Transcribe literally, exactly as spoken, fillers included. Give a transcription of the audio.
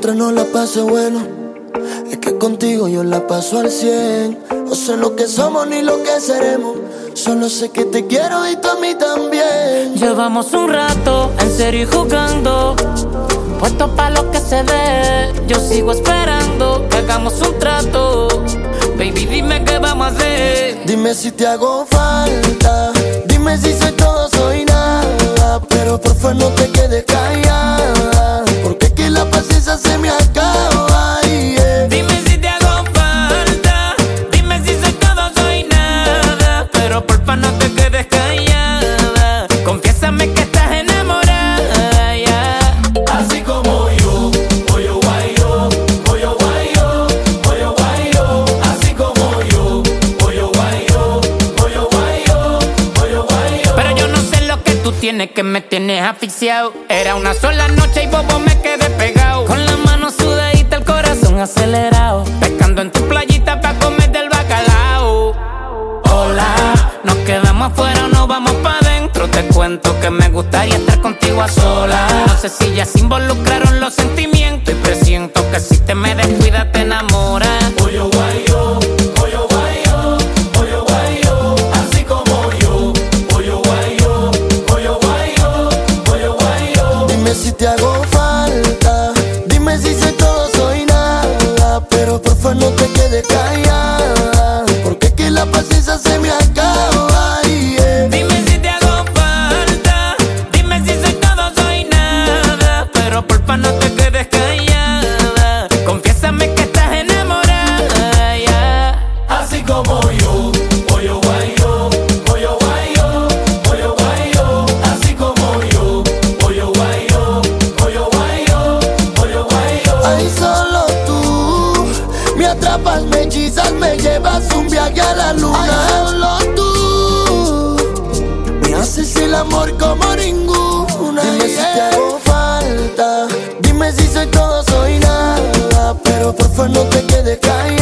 entre nos la pase bueno. Es que contigo yo la paso al cien. No sé lo que somos ni lo que seremos. Solo sé que te quiero y tú a mí también. Llevamos un rato en serio y jugando, puesto pa' lo que se dé. Yo sigo esperando que hagamos un trato. Baby, dime qué vamos a hacer. Dime si te hago falta. Dime si soy todo, soy nada. Pero por favor no te quedes callada, porque aquí la paciencia se me acaba, yeah. Dime si te hago falta. Dime si soy todo, soy nada. Pero porfa no te quedes callada. Confiésame que estás enamorada, yeah. Así como yo, oyo guayo, oyo guayo, oyo guayo. Así como yo, oyo guayo, oyo guayo, oyo guayo. Pero yo no sé lo que tú tienes, que me tienes asfixiado. Era una sola noche y bobo me quedé pegado, con la mano sudadita, el corazón acelerado, pescando en tu playita pa' comer del bacalao. Hola, nos quedamos afuera o nos vamos pa' dentro. Te cuento que me gustaría estar contigo a solas. No sé si ya se involucraron los sentimientos, y presiento que si te me descuidas te enamoras. Oyo guayo, oyo guayo, oyo guayo. Así como yo, oyo guayo, oyo guayo, oyo guayo. Dime si te hago falta. Dime si soy todo, soy nada. Pero por favor no te quedes callada, porque aquí la paciencia se me acaba, yeah. Dime si te hago falta. Dime si soy todo, soy nada. Pero porfa no te quedes callada. Confiésame que estás enamorada, yeah. Así como yo, oyo guayo, oyo guayo, oyo guayo. Así como yo, oyo guayo, oyo guayo, oyo guayo. Ay, solo tú me atrapas, me hechizas, me llevas un viaje a la luna. Ay, solo tú me haces el amor como ninguna. Dime si te hago falta. Dime si soy todo, soy nada. Pero por favor no te quedes callada.